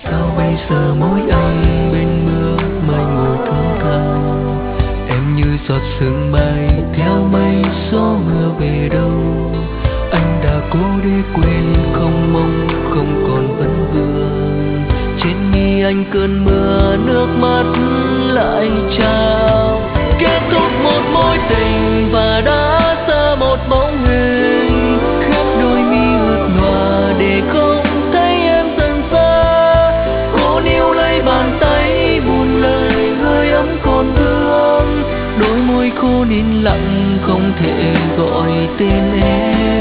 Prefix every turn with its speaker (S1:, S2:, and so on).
S1: Sao bây giờ mỗi anh bên mưa mai ngồi thẫn thờ, em như giọt sương bay theo mây gió mưa về đâu. Anh đã cố để quên, không mong không còn vẫn vương. Trên mi anh cơn mưa nước mắt lại trao. Kết thúc một mối tình và đã xa một bóng hình, khép đôi mi ướt nhòa để không thấy em dần xa. Cố níu lấy bàn tay buồn lời hơi ấm còn vương, đôi môi khô nín lặng không thể gọi tên em.